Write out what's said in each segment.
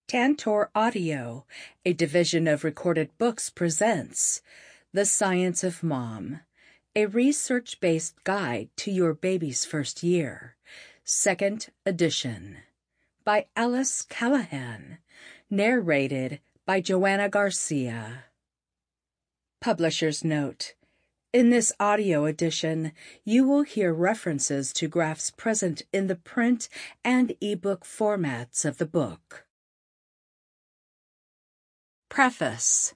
Tantor Audio, a division of Recorded Books, presents The Science of Mom, a research-based guide to your baby's first year, second edition, by Alice Callahan, narrated by Joanna Garcia. Publisher's note: in this audio edition, you will hear references to graphs present in the print and ebook formats of the book. Preface.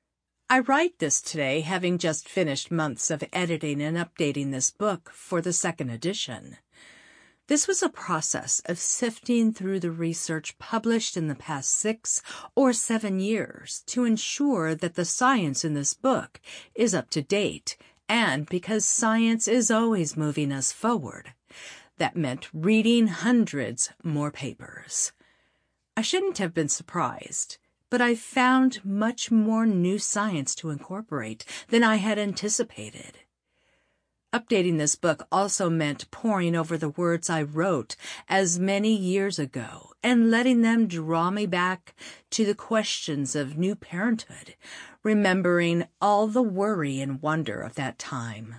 I write this today having just finished months of editing and updating this book for the second edition. This was a process of sifting through the research published in the past 6 or 7 years to ensure that the science in this book is up to date, and because science is always moving us forward. That meant reading hundreds more papers. I shouldn't have been surprised, but I found much more new science to incorporate than I had anticipated. Updating this book also meant poring over the words I wrote as many years ago and letting them draw me back to the questions of new parenthood, remembering all the worry and wonder of that time.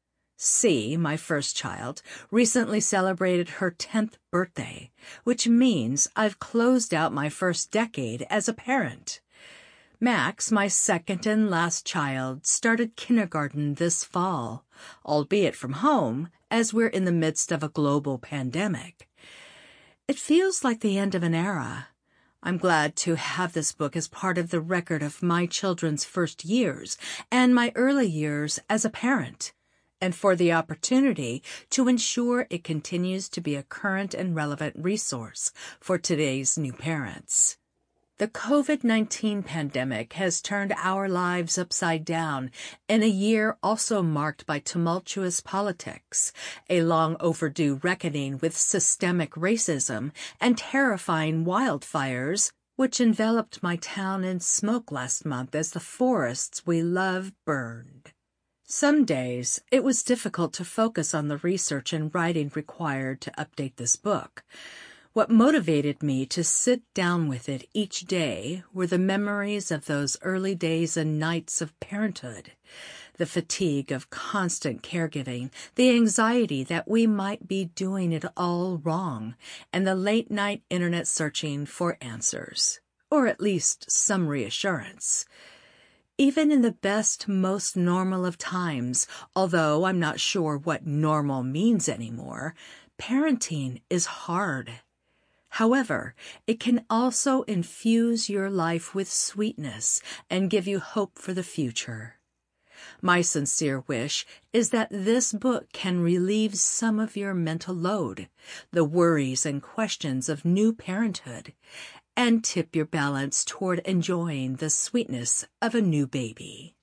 C, my first child, recently celebrated her 10th birthday, which means I've closed out my first decade as a parent. Max, my second and last child, started kindergarten this fall, albeit from home, as we're in the midst of a global pandemic. It feels like the end of an era. I'm glad to have this book as part of the record of my children's first years and my early years as a parent, and for the opportunity to ensure it continues to be a current and relevant resource for today's new parents. The COVID-19 pandemic has turned our lives upside down in a year also marked by tumultuous politics, a long overdue reckoning with systemic racism, and terrifying wildfires, which enveloped my town in smoke last month as the forests we love burned. Some days, it was difficult to focus on the research and writing required to update this book. What motivated me to sit down with it each day were the memories of those early days and nights of parenthood, the fatigue of constant caregiving, the anxiety that we might be doing it all wrong, and the late-night internet searching for answers, or at least some reassurance. Even in the best, most normal of times, although I'm not sure what normal means anymore, parenting is hard. However, it can also infuse your life with sweetness and give you hope for the future. My sincere wish is that this book can relieve some of your mental load, the worries and questions of new parenthood, and tip your balance toward enjoying the sweetness of a new baby.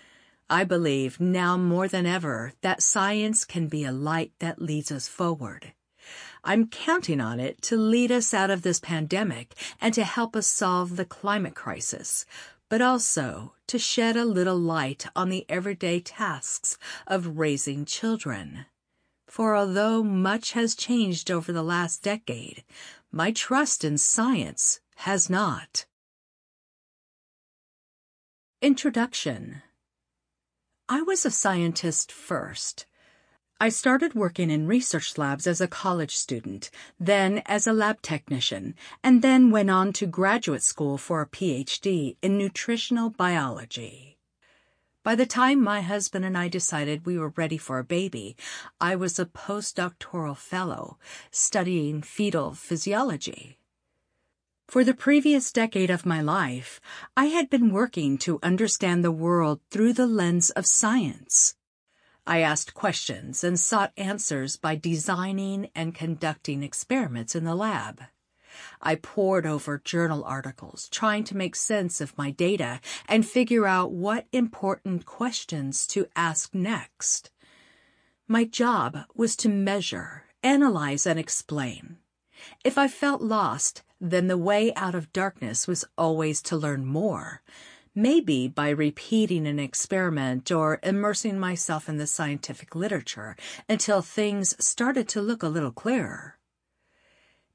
I believe now more than ever that science can be a light that leads us forward. I'm counting on it to lead us out of this pandemic and to help us solve the climate crisis, but also to shed a little light on the everyday tasks of raising children. For although much has changed over the last decade, my trust in science has not. Introduction. I was a scientist first. I started working in research labs as a college student, then as a lab technician, and then went on to graduate school for a PhD in nutritional biology. By the time my husband and I decided we were ready for a baby, I was a postdoctoral fellow studying fetal physiology. For the previous decade of my life, I had been working to understand the world through the lens of science. I asked questions and sought answers by designing and conducting experiments in the lab. I pored over journal articles, trying to make sense of my data and figure out what important questions to ask next. My job was to measure, analyze, and explain. If I felt lost, then the way out of darkness was always to learn more. Maybe by repeating an experiment or immersing myself in the scientific literature until things started to look a little clearer.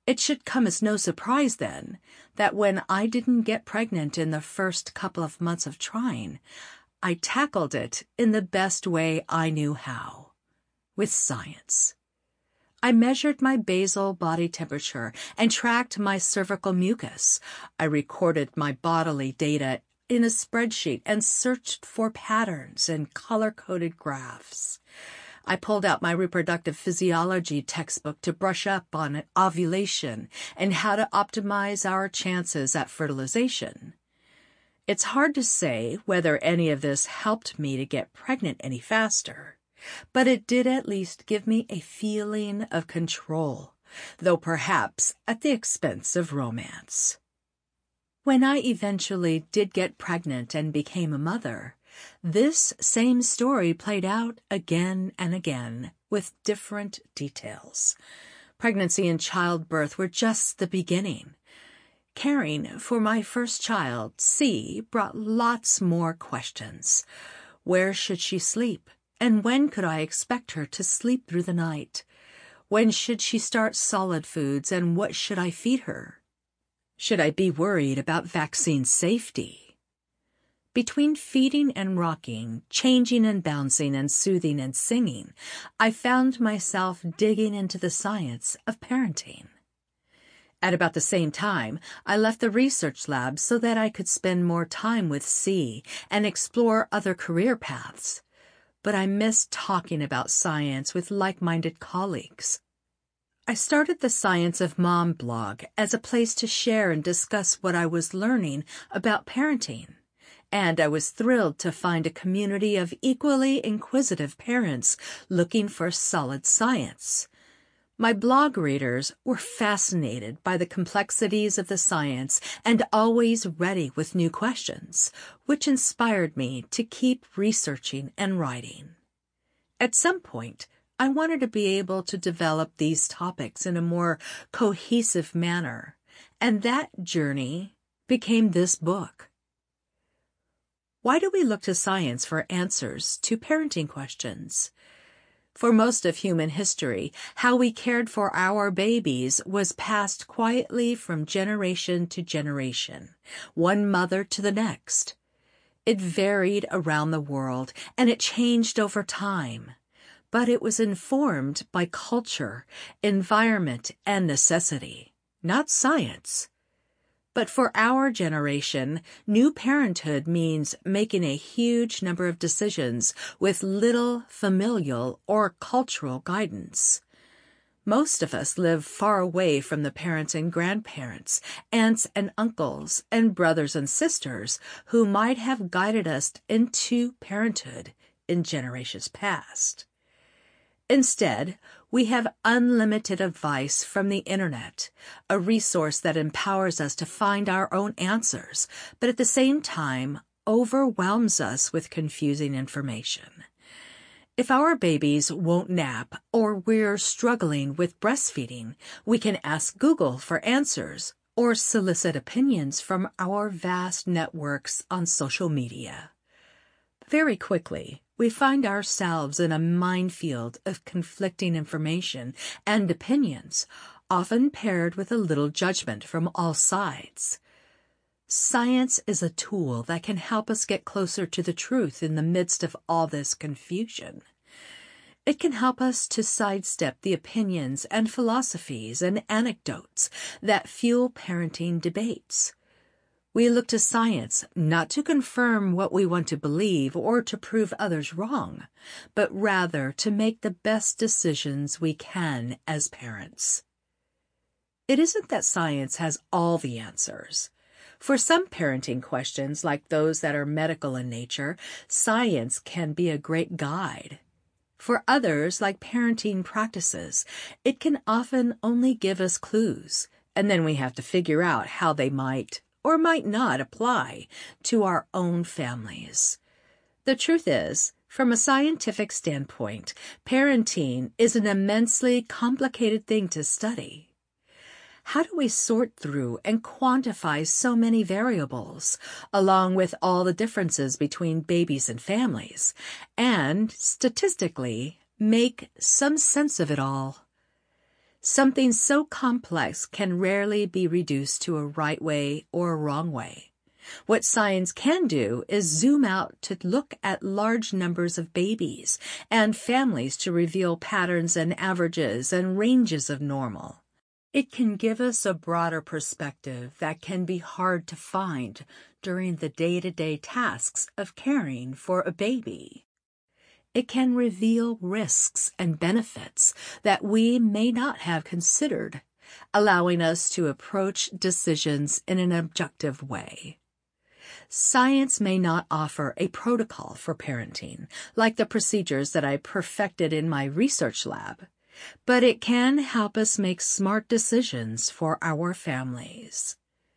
It should come as no surprise, then, that when I didn't get pregnant in the first couple of months of trying, I tackled it in the best way I knew how, with science. I measured my basal body temperature and tracked my cervical mucus. I recorded my bodily data in a spreadsheet and searched for patterns in color-coded graphs. I pulled out my reproductive physiology textbook to brush up on ovulation and how to optimize our chances at fertilization. It's hard to say whether any of this helped me to get pregnant any faster, but it did at least give me a feeling of control, though perhaps at the expense of romance. When I eventually did get pregnant and became a mother, this same story played out again and again with different details. Pregnancy and childbirth were just the beginning. Caring for my first child, C, brought lots more questions. Where should she sleep? And when could I expect her to sleep through the night? When should she start solid foods, and what should I feed her? Should I be worried about vaccine safety? Between feeding and rocking, changing and bouncing, and soothing and singing, I found myself digging into the science of parenting. At about the same time, I left the research lab so that I could spend more time with C and explore other career paths. But I missed talking about science with like-minded colleagues. I started the Science of Mom blog as a place to share and discuss what I was learning about parenting. And I was thrilled to find a community of equally inquisitive parents looking for solid science. My blog readers were fascinated by the complexities of the science and always ready with new questions, which inspired me to keep researching and writing. At some point, I wanted to be able to develop these topics in a more cohesive manner, and that journey became this book. Why do we look to science for answers to parenting questions? For most of human history, how we cared for our babies was passed quietly from generation to generation, one mother to the next. It varied around the world, and it changed over time, but it was informed by culture, environment, and necessity, not science. But for our generation, new parenthood means making a huge number of decisions with little familial or cultural guidance. Most of us live far away from the parents and grandparents, aunts and uncles, and brothers and sisters who might have guided us into parenthood in generations past. Instead, we have unlimited advice from the Internet, a resource that empowers us to find our own answers, but at the same time overwhelms us with confusing information. If our babies won't nap or we're struggling with breastfeeding, we can ask Google for answers or solicit opinions from our vast networks on social media. Very quickly, we find ourselves in a minefield of conflicting information and opinions, often paired with a little judgment from all sides. Science is a tool that can help us get closer to the truth in the midst of all this confusion. It can help us to sidestep the opinions and philosophies and anecdotes that fuel parenting debates. We look to science not to confirm what we want to believe or to prove others wrong, but rather to make the best decisions we can as parents. It isn't that science has all the answers. For some parenting questions, like those that are medical in nature, science can be a great guide. For others, like parenting practices, it can often only give us clues, and then we have to figure out how they might or might not apply to our own families. The truth is, from a scientific standpoint, parenting is an immensely complicated thing to study. How do we sort through and quantify so many variables, along with all the differences between babies and families, and, statistically, make some sense of it all? Something so complex can rarely be reduced to a right way or a wrong way. What science can do is zoom out to look at large numbers of babies and families to reveal patterns and averages and ranges of normal. It can give us a broader perspective that can be hard to find during the day-to-day tasks of caring for a baby. It can reveal risks and benefits that we may not have considered, allowing us to approach decisions in an objective way. Science may not offer a protocol for parenting, like the procedures that I perfected in my research lab, but it can help us make smart decisions for our families.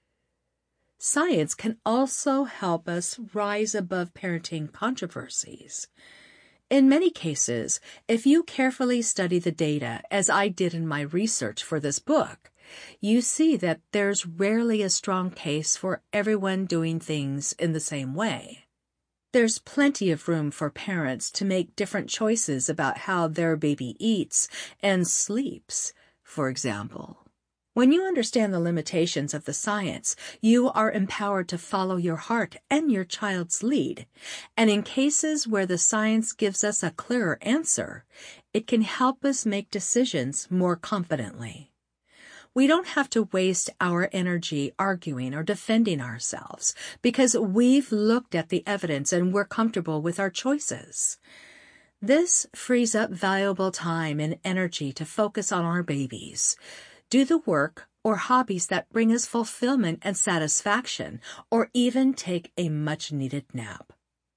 Science can also help us rise above parenting controversies. In many cases, if you carefully study the data, as I did in my research for this book, you see that there's rarely a strong case for everyone doing things in the same way. There's plenty of room for parents to make different choices about how their baby eats and sleeps, for example. When you understand the limitations of the science, you are empowered to follow your heart and your child's lead. And in cases where the science gives us a clearer answer, it can help us make decisions more confidently. We don't have to waste our energy arguing or defending ourselves because we've looked at the evidence and we're comfortable with our choices. This frees up valuable time and energy to focus on our babies, do the work or hobbies that bring us fulfillment and satisfaction, or even take a much-needed nap.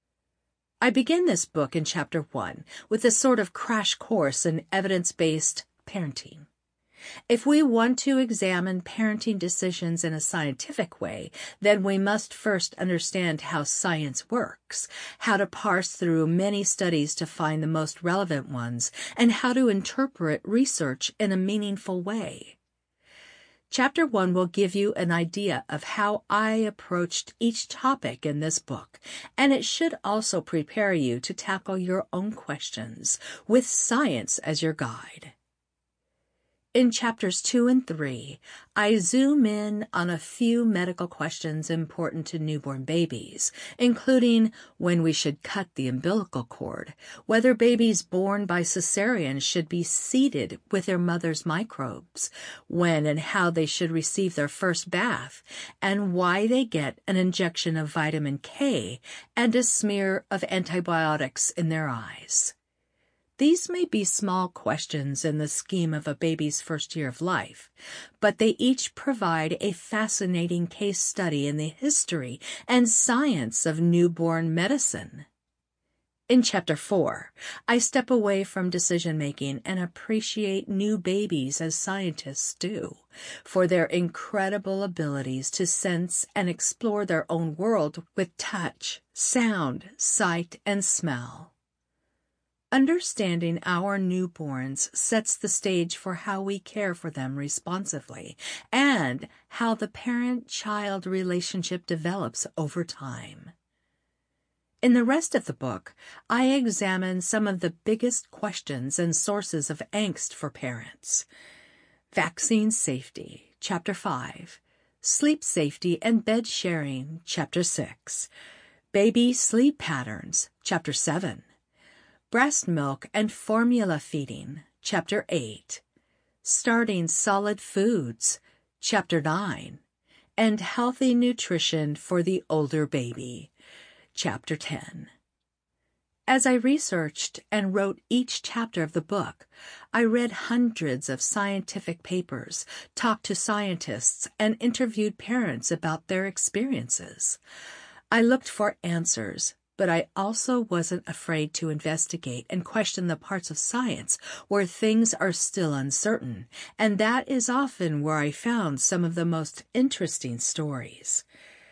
I begin this book in Chapter 1 with a sort of crash course in evidence-based parenting. If we want to examine parenting decisions in a scientific way, then we must first understand how science works, how to parse through many studies to find the most relevant ones, and how to interpret research in a meaningful way. Chapter 1 will give you an idea of how I approached each topic in this book, and it should also prepare you to tackle your own questions with science as your guide. In Chapters 2 and 3, I zoom in on a few medical questions important to newborn babies, including when we should cut the umbilical cord, whether babies born by cesarean should be seeded with their mother's microbes, when and how they should receive their first bath, and why they get an injection of vitamin K and a smear of antibiotics in their eyes. These may be small questions in the scheme of a baby's first year of life, but they each provide a fascinating case study in the history and science of newborn medicine. In Chapter 4, I step away from decision-making and appreciate new babies as scientists do, for their incredible abilities to sense and explore their own world with touch, sound, sight, and smell. Understanding our newborns sets the stage for how we care for them responsively and how the parent-child relationship develops over time. In the rest of the book, I examine some of the biggest questions and sources of angst for parents. Vaccine safety, Chapter 5. Sleep safety and bed sharing, Chapter 6. Baby sleep patterns, Chapter 7. Breast milk and formula feeding, Chapter 8. Starting solid foods, Chapter 9. And healthy nutrition for the older baby, Chapter 10. As I researched and wrote each chapter of the book, I read hundreds of scientific papers, talked to scientists, and interviewed parents about their experiences. I looked for answers, but I also wasn't afraid to investigate and question the parts of science where things are still uncertain, and that is often where I found some of the most interesting stories.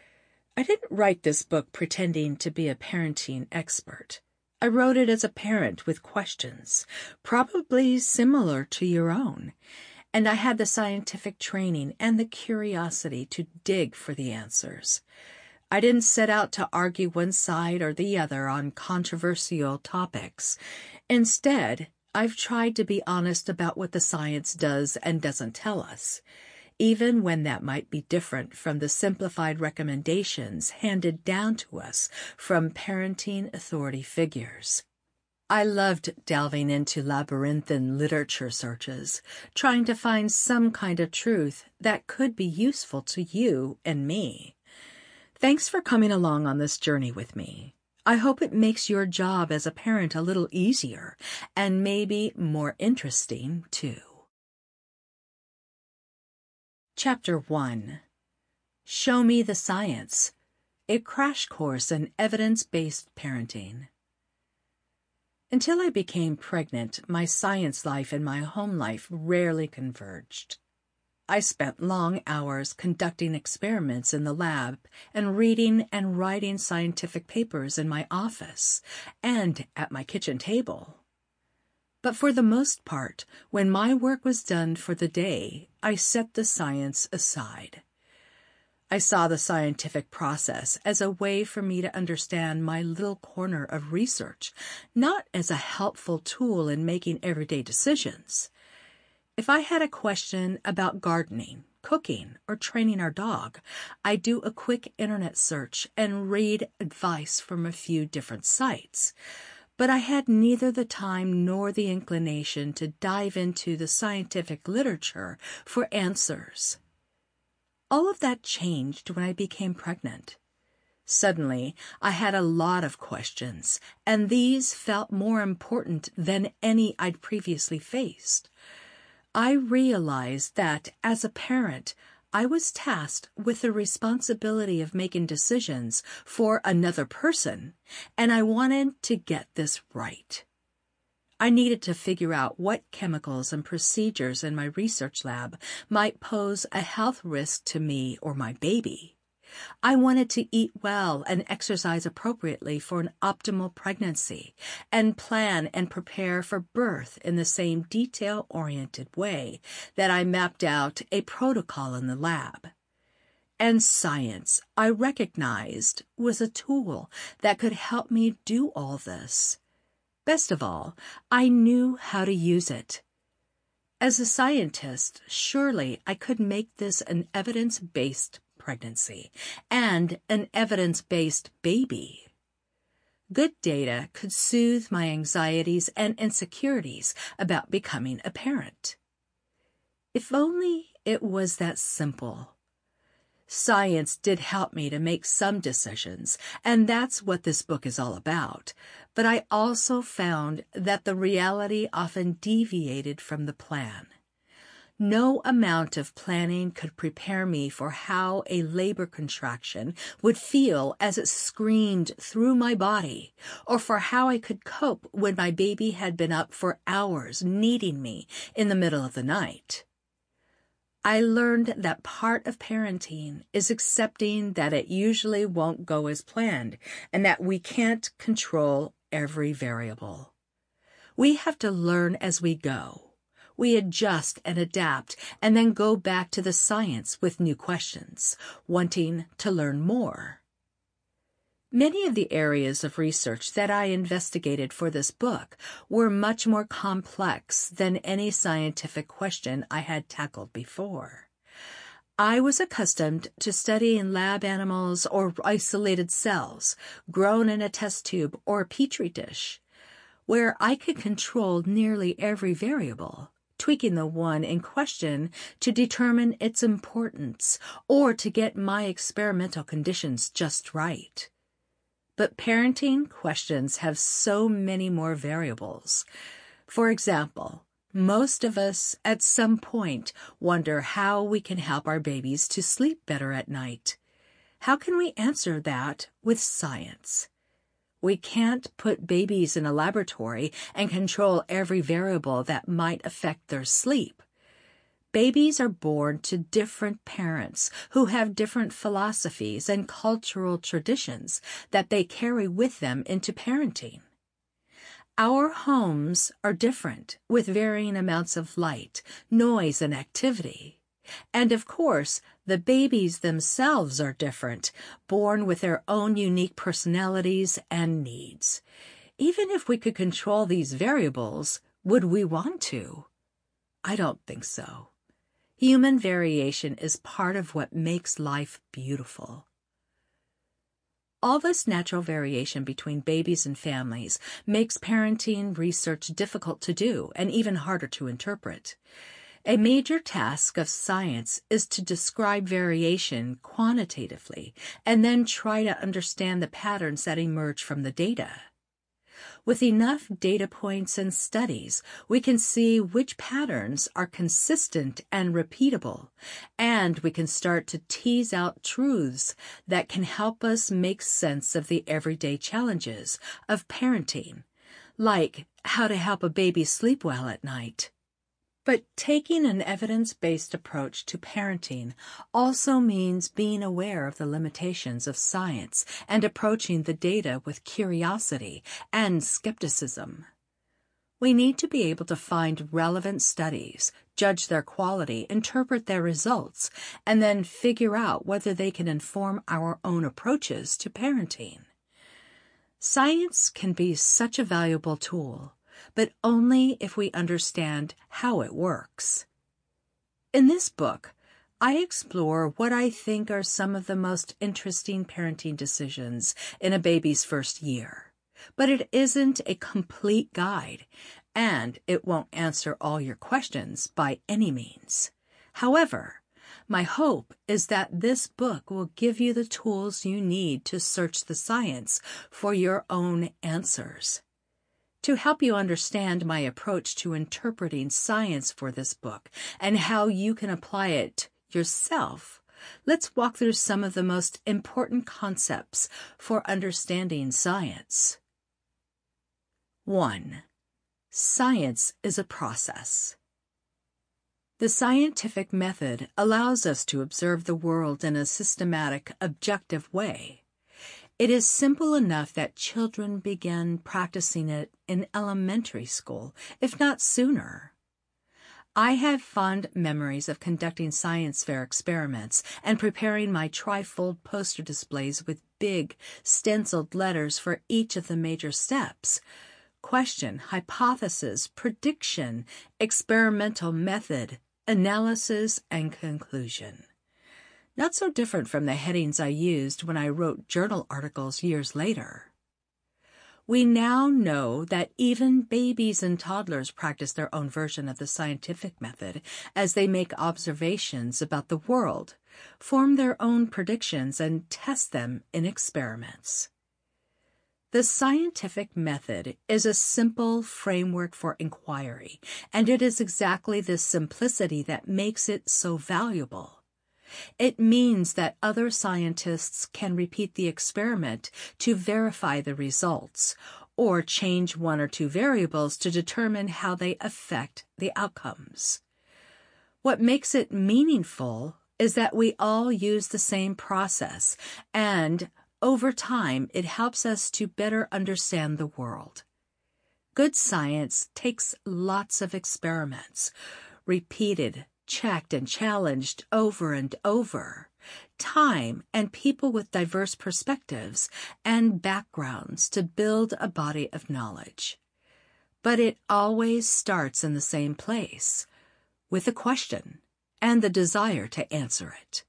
I didn't write this book pretending to be a parenting expert. I wrote it as a parent with questions, probably similar to your own, and I had the scientific training and the curiosity to dig for the answers. I didn't set out to argue one side or the other on controversial topics. Instead, I've tried to be honest about what the science does and doesn't tell us, even when that might be different from the simplified recommendations handed down to us from parenting authority figures. I loved delving into labyrinthine literature searches, trying to find some kind of truth that could be useful to you and me. Thanks for coming along on this journey with me. I hope it makes your job as a parent a little easier and maybe more interesting, too. Chapter 1. Show Me the Science, a crash course in evidence-based parenting. Until I became pregnant, my science life and my home life rarely converged. I spent long hours conducting experiments in the lab and reading and writing scientific papers in my office and at my kitchen table. But for the most part, when my work was done for the day, I set the science aside. I saw the scientific process as a way for me to understand my little corner of research, not as a helpful tool in making everyday decisions. If I had a question about gardening, cooking, or training our dog, I'd do a quick internet search and read advice from a few different sites. But I had neither the time nor the inclination to dive into the scientific literature for answers. All of that changed when I became pregnant. Suddenly, I had a lot of questions, and these felt more important than any I'd previously faced. I realized that, as a parent, I was tasked with the responsibility of making decisions for another person, and I wanted to get this right. I needed to figure out what chemicals and procedures in my research lab might pose a health risk to me or my baby. I wanted to eat well and exercise appropriately for an optimal pregnancy, and plan and prepare for birth in the same detail-oriented way that I mapped out a protocol in the lab. And science, I recognized, was a tool that could help me do all this. Best of all, I knew how to use it. As a scientist, surely I could make this an evidence-based pregnancy and an evidence-based baby. Good data could soothe my anxieties and insecurities about becoming a parent. If only it was that simple. Science did help me to make some decisions, and that's what this book is all about. But I also found that the reality often deviated from the plan. No amount of planning could prepare me for how a labor contraction would feel as it screamed through my body, or for how I could cope when my baby had been up for hours needing me in the middle of the night. I learned that part of parenting is accepting that it usually won't go as planned and that we can't control every variable. We have to learn as we go. We adjust and adapt and then go back to the science with new questions, wanting to learn more. Many of the areas of research that I investigated for this book were much more complex than any scientific question I had tackled before. I was accustomed to studying lab animals or isolated cells grown in a test tube or a petri dish, where I could control nearly every variable, tweaking the one in question to determine its importance or to get my experimental conditions just right. But parenting questions have so many more variables. For example, most of us at some point wonder how we can help our babies to sleep better at night. How can we answer that with science? We can't put babies in a laboratory and control every variable that might affect their sleep. Babies are born to different parents who have different philosophies and cultural traditions that they carry with them into parenting. Our homes are different, with varying amounts of light, noise, and activity. And of course, the babies themselves are different, born with their own unique personalities and needs. Even if we could control these variables, Would we want to? I don't think so. Human variation is part of what makes life beautiful. All this natural variation between babies and families makes parenting research difficult to do and even harder to interpret. A major task of science is to describe variation quantitatively and then try to understand the patterns that emerge from the data. With enough data points and studies, we can see which patterns are consistent and repeatable, and we can start to tease out truths that can help us make sense of the everyday challenges of parenting, like how to help a baby sleep well at night. But taking an evidence-based approach to parenting also means being aware of the limitations of science and approaching the data with curiosity and skepticism. We need to be able to find relevant studies, judge their quality, interpret their results, and then figure out whether they can inform our own approaches to parenting. Science can be such a valuable tool, but only if we understand how it works. In this book, I explore what I think are some of the most interesting parenting decisions in a baby's first year. But it isn't a complete guide, and it won't answer all your questions by any means. However, my hope is that this book will give you the tools you need to search the science for your own answers. To help you understand my approach to interpreting science for this book and how you can apply it yourself, let's walk through some of the most important concepts for understanding science. 1. Science is a process. The scientific method allows us to observe the world in a systematic, objective way. It is simple enough that children begin practicing it in elementary school, if not sooner. I have fond memories of conducting science fair experiments and preparing my trifold poster displays with big, stenciled letters for each of the major steps: question, hypothesis, prediction, experimental method, analysis, and conclusion. Not so different from the headings I used when I wrote journal articles years later. We now know that even babies and toddlers practice their own version of the scientific method as they make observations about the world, form their own predictions, and test them in experiments. The scientific method is a simple framework for inquiry, and it is exactly this simplicity that makes it so valuable. It means that other scientists can repeat the experiment to verify the results, or change one or two variables to determine how they affect the outcomes. What makes it meaningful is that we all use the same process, and over time it helps us to better understand the world. Good science takes lots of experiments, repeated, checked and challenged over and over, time and people with diverse perspectives and backgrounds to build a body of knowledge. But it always starts in the same place, with a question and the desire to answer it.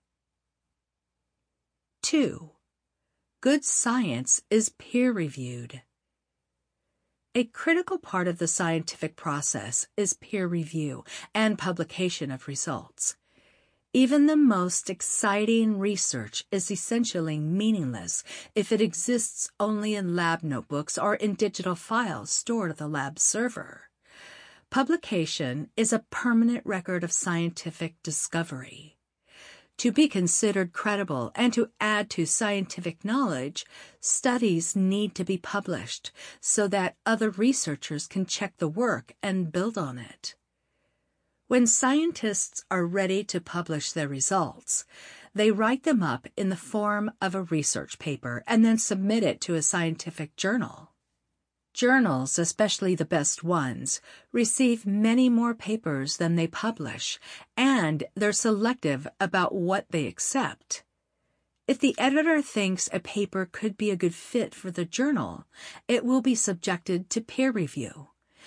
2. Good science is peer-reviewed. A critical part of the scientific process is peer review and publication of results. Even the most exciting research is essentially meaningless if it exists only in lab notebooks or in digital files stored at the lab server. Publication is a permanent record of scientific discovery. To be considered credible and to add to scientific knowledge, studies need to be published so that other researchers can check the work and build on it. When scientists are ready to publish their results, they write them up in the form of a research paper and then submit it to a scientific journal. Journals, especially the best ones, receive many more papers than they publish, and they're selective about what they accept. If the editor thinks a paper could be a good fit for the journal, it will be subjected to peer review.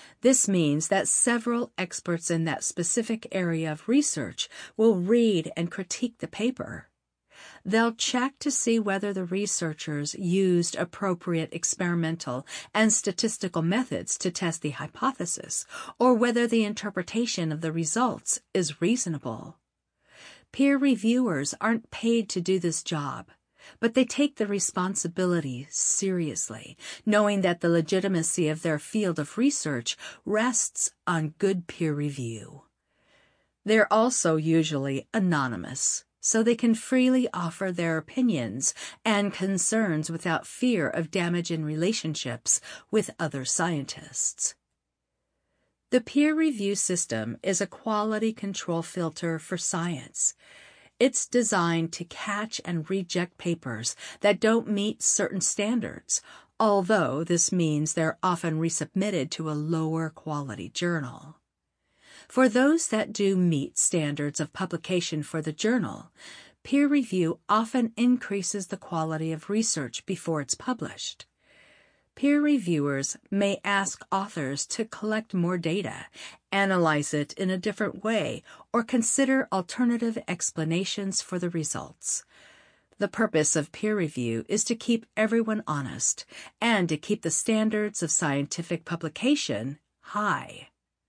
This means that several experts in that specific area of research will read and critique the paper. They'll check to see whether the researchers used appropriate experimental and statistical methods to test the hypothesis, or whether the interpretation of the results is reasonable. Peer reviewers aren't paid to do this job, but they take the responsibility seriously, knowing that the legitimacy of their field of research rests on good peer review. They're also usually anonymous, so they can freely offer their opinions and concerns without fear of damage in relationships with other scientists. The peer review system is a quality control filter for science. It's designed to catch and reject papers that don't meet certain standards, although this means they're often resubmitted to a lower quality journal. For those that do meet standards of publication for the journal, peer review often increases the quality of research before it's published. Peer reviewers may ask authors to collect more data, analyze it in a different way, or consider alternative explanations for the results. The purpose of peer review is to keep everyone honest and to keep the standards of scientific publication high.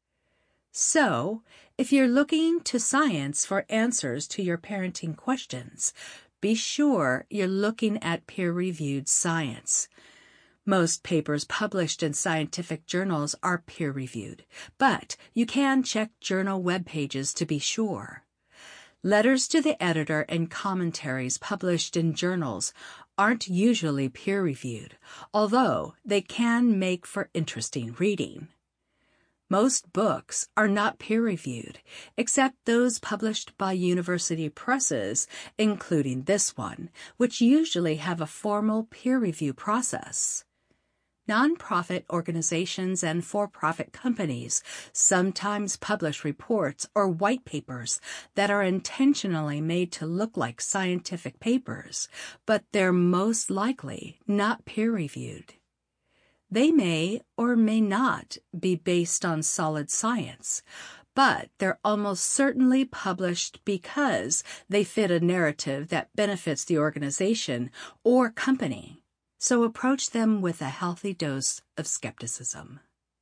So, if you're looking to science for answers to your parenting questions, be sure you're looking at peer-reviewed science. Most papers published in scientific journals are peer-reviewed, but you can check journal web pages to be sure. Letters to the editor and commentaries published in journals aren't usually peer-reviewed, although they can make for interesting reading. Most books are not peer-reviewed, except those published by university presses, including this one, which usually have a formal peer review process. Nonprofit organizations and for-profit companies sometimes publish reports or white papers that are intentionally made to look like scientific papers, but they're most likely not peer-reviewed. They may or may not be based on solid science, but they're almost certainly published because they fit a narrative that benefits the organization or company. So approach them with a healthy dose of skepticism.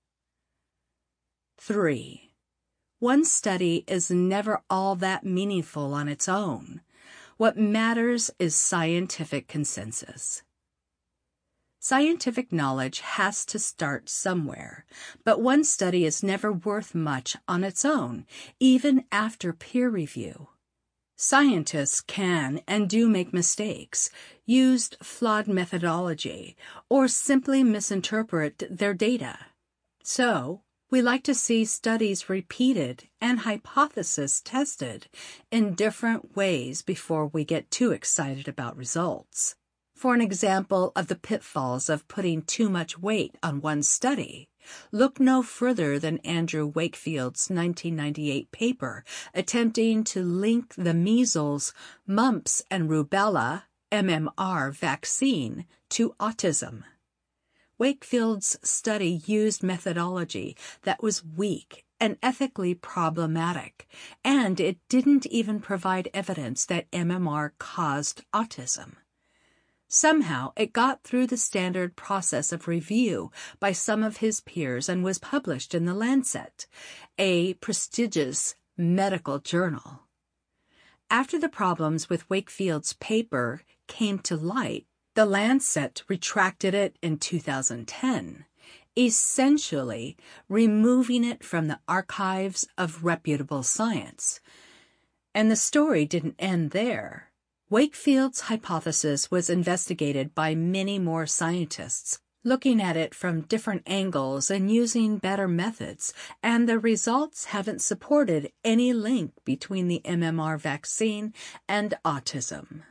3. One study is never all that meaningful on its own. What matters is scientific consensus. Scientific knowledge has to start somewhere, but one study is never worth much on its own, even after peer review. Scientists can and do make mistakes, use flawed methodology, or simply misinterpret their data. So, we like to see studies repeated and hypotheses tested in different ways before we get too excited about results. For an example of the pitfalls of putting too much weight on one study, look no further than Andrew Wakefield's 1998 paper attempting to link the measles, mumps, and rubella (MMR) vaccine to autism. Wakefield's study used methodology that was weak and ethically problematic, and it didn't even provide evidence that MMR caused autism. Somehow, it got through the standard process of review by some of his peers and was published in The Lancet, a prestigious medical journal. After the problems with Wakefield's paper came to light, The Lancet retracted it in 2010, essentially removing it from the archives of reputable science. And the story didn't end there. Wakefield's hypothesis was investigated by many more scientists, looking at it from different angles and using better methods, and the results haven't supported any link between the MMR vaccine and autism.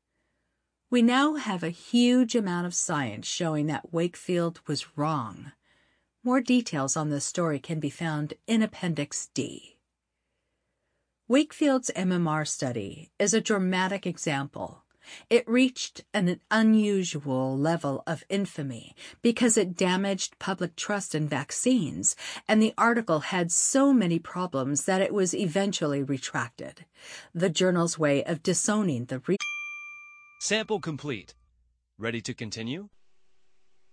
We now have a huge amount of science showing that Wakefield was wrong. More details on this story can be found in Appendix D. Wakefield's MMR study is a dramatic example. It reached an unusual level of infamy because it damaged public trust in vaccines, and the article had so many problems that it was eventually retracted. The journal's way of disowning the Sample complete. Ready to continue?